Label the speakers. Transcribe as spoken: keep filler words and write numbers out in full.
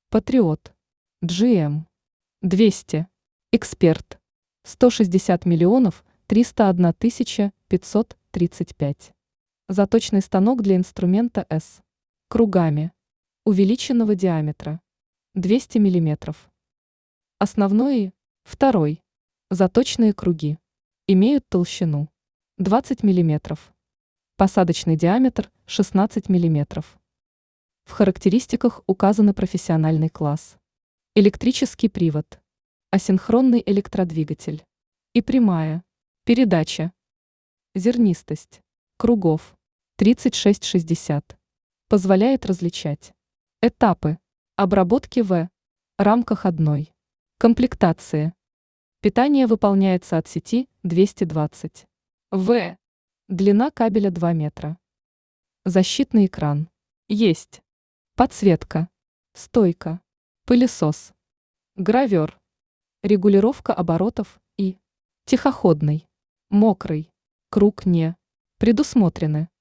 Speaker 1: Патриот, джи эм, двести, Эксперт, сто шестьдесят миллионов триста одна тысяча пятьсот тридцать пять. Заточный станок для инструмента С. Кругами. Увеличенного диаметра. двести миллиметров. Основной и второй. Заточные круги. Имеют толщину двадцать миллиметров. Посадочный диаметр шестнадцать миллиметров. В характеристиках указаны профессиональный класс. Электрический привод. Асинхронный электродвигатель. И прямая. Передача. Зернистость. Кругов. тридцать шесть шестьдесят. Позволяет различать. Этапы. Обработки в рамках одной. Комплектации. Питание выполняется от сети двести двадцать ватт. Длина кабеля два метра. Защитный экран. Есть. Подсветка. Стойка. Пылесос. Гравер. Регулировка оборотов и тихоходный. Мокрый. Круг не предусмотрены.